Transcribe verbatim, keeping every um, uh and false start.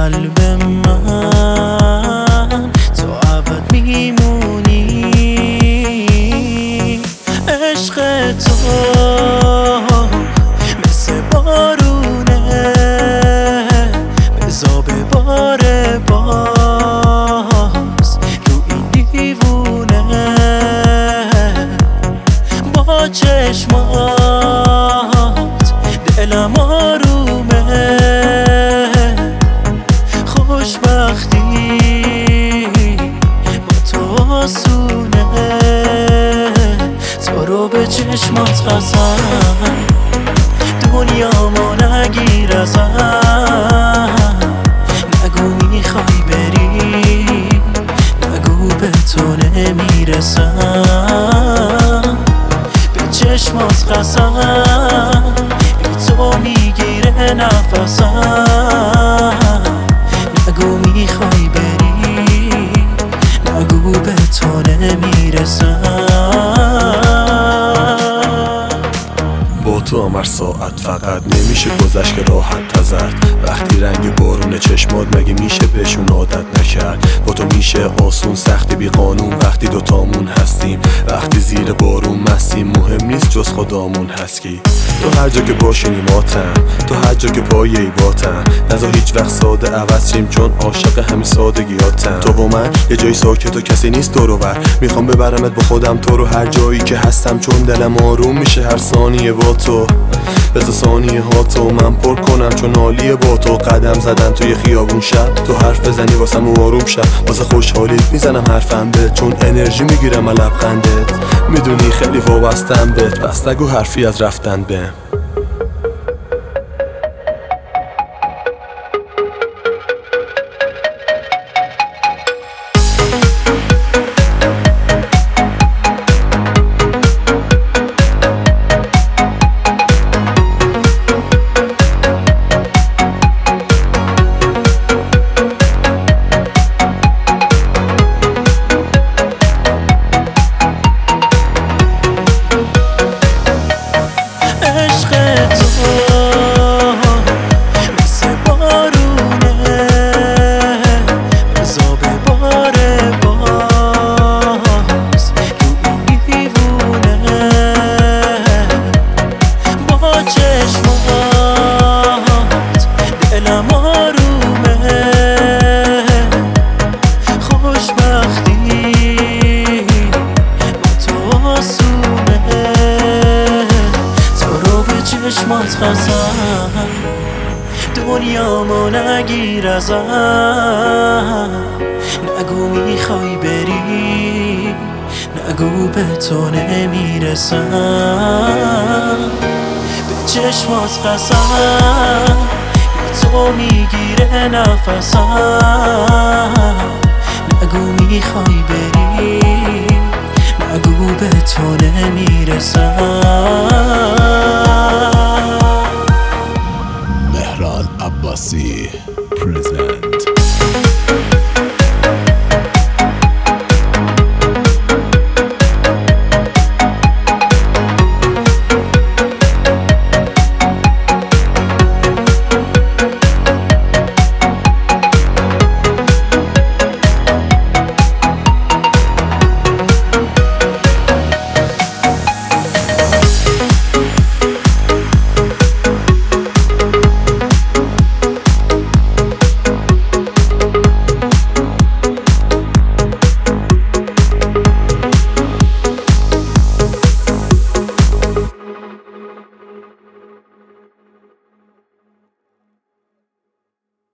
قلب من تو ابد میمونی. عشق تو مثل بارونه بزا بباره باز رو این دیوونه. با چشمات دلم آرومه، خوشبختی با تو آسونه. تو رو به چشمات قسم دنیامو نگیر ازم. نگو میخوای بری، نگو به تو نمیرسم. به چشمات قسم بی تو میگیره نفسم. نگو میخوای بری، نگو به تو نمیرسم. با تو هم هر ساعت فقط نمیشه گذشت که راحت تزد. وقتی رنگ بارون چشمات مگه میشه بهشون عادت نکرد. با تو میشه آسون سختی بی قانون وقتی دوتامون هستیم. وقتی زیر بارون مستیم مهم نیست جز خدامون هست کی. تو هر جا که باشی ماتم، تو هر جا که پایه ای باتم. نذار هیچ وقت ساده عوض شیم چون عاشق همین سادگیاتم. تو و من یه جای ساکت و کسی نیست دور و بر. میخوام ببرمت با خودم تو رو هر جایی که هستم، چون دلم آروم میشه هر ثانیه با تو. بذار ثانیه ها تو من پر کنم چون عالیه با تو. قدم زدن توی خیابون شب، تو حرف بزنی واسم و آروم شب. واسه خوشحالیت میزنم حرفم به، چون انرژی میگیرم از لبخندت. میدونی خیلی وابستم بهت، بس نگو حرفی از رفتن به. چشمات قسم دنیامو نگیر ازم. نگو میخوای بری، نگو به تو نمیرسم. به چشمات قسم بی تو میگیره نفسم. نگو میخوای بری، نگو به تو نمیرسم. مهران عباسی present